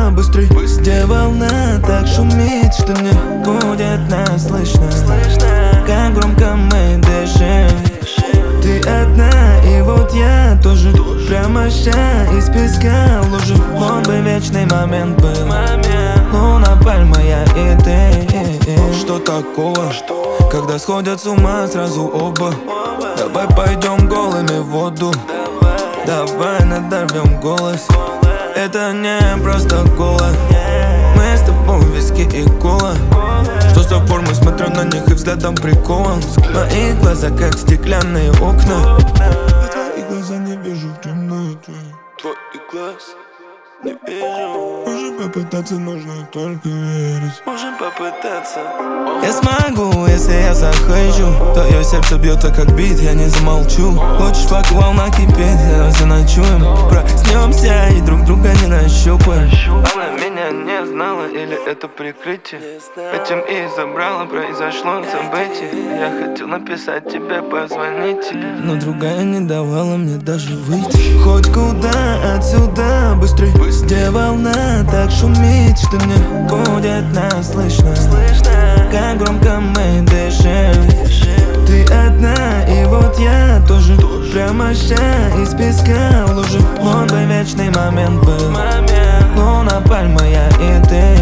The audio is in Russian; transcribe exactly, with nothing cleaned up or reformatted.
сюда быстрей. Где волна так шумит, что мне будет нас слышно. Как громко мы дышим. Ты одна, и вот я тоже. Прямо ща из песка в луже. Он бы вечный момент был. Луна, пальма, я и ты. Что такого, когда сходят с ума сразу оба? Давай пойдем голыми в воду. Давай надорвем голос. Это не просто кола. Мы с тобой виски и кола. Что за формы, смотрю на них и взглядом прикован. Мои глаза как стеклянные окна. Твои глаза не вижу в темноте. Твой глаз не вижу. Можем попытаться, нужно только верить. Можем попытаться. Я смогу, если я захочу. Твое сердце бьется как бит, я не замолчу. Хочешь, пока волна кипит, заночуем. Проснемся и друг друга не нащупаем. Она меня не знала, или это прикрытие? Этим и забрала, произошло событие. Я хотел написать тебе, позвонить тебе, но другая не давала мне даже выйти. Хоть куда отсюда быстрей. Где волна так шумит, что мне будет нас слышно. Как громко мы дышим. Ты одна, и вот я тоже. Прямо ща из песка в луже. Он бы вечный момент был. Луна, пальма, я и ты.